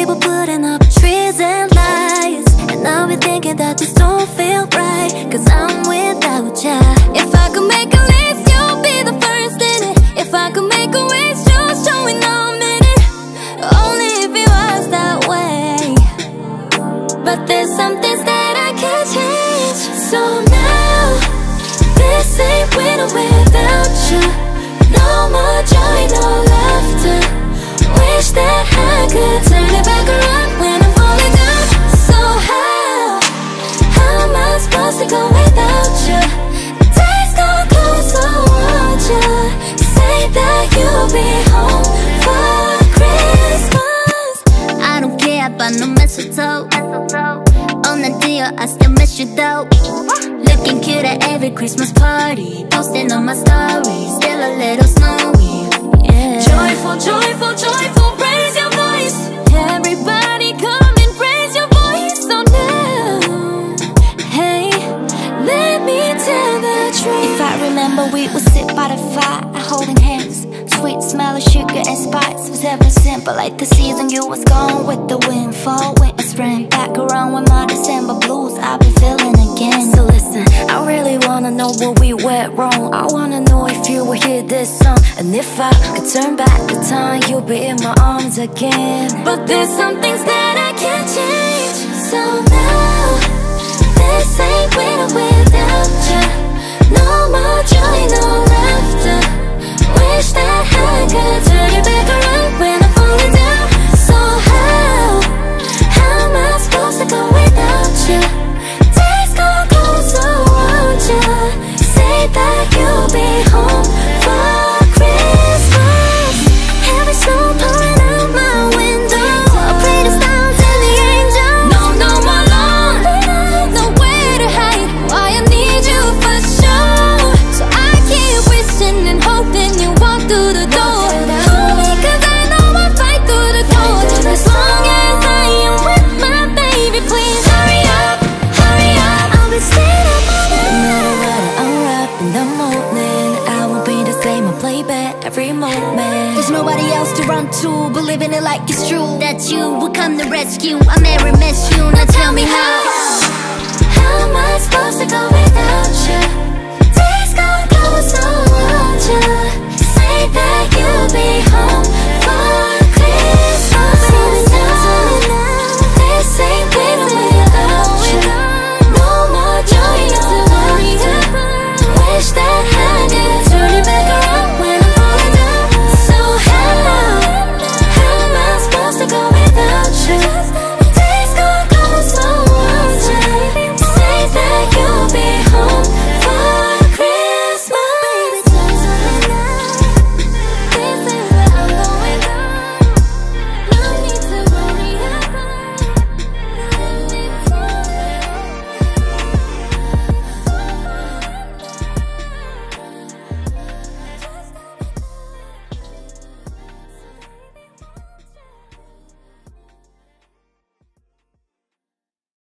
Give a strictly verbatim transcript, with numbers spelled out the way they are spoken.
people putting up trees and lights, and I'll be thinking that this don't feel right, cause I'm without ya. If I could make a list, you'll be the first in it. If I could make a wish, just showing I'm in it. Only if it was that way. But there's some things that I can't change. So now, this ain't winter without you. No more joy, no laughter. Wish that I could turn it back around when I'm falling down. So how, how am I supposed to go without you? Days gone cold, so won't you say that you'll be home for Christmas? I don't care about no mistletoe. On the deal, I still miss you though. Looking cute at every Christmas party, posting on my stories, still a little snowy. Yeah. Joyful, joyful, joyful, raise your voice. Everybody come and raise your voice. So now, hey, let me tell the truth. If I remember, we would sit by the fire, holding hands. Sweet smell of sugar and spice was ever simple. Like the season you was gone with the wind, fall, winter, spring. Back around with my December blues, I've been feeling again. So listen, I really wanna know what we went wrong. I wanna know if you will hear this song, and if I could turn back the time, you'll be in my arms again. But there's some things that I can't change. So now, this ain't winter without you. No more joy, no laughter. Wish that I could turn it back around when I'm falling down. So how, how am I supposed to go without you? Days gone cold, so won't you say that you'll be home for Christmas? Heavy snow pouring out my window. I pray the stars and the angels. No, no more lonely nights, nowhere to hide. Why I need you for sure. So I keep wishing and hoping you walk through the door. Hold me, cause I know I'll fight through the door. As long as I am with my baby, please hurry up, hurry up. I'll be staying up all night. No matter what, I'm up in the morning. I won't be the same, I'll play back every moment. There's nobody else to run to, believing it like it's true. That you will come to rescue. I never miss you, now tell me how. How am I supposed to go without you? Days gone cold, so won't you say that you'll be home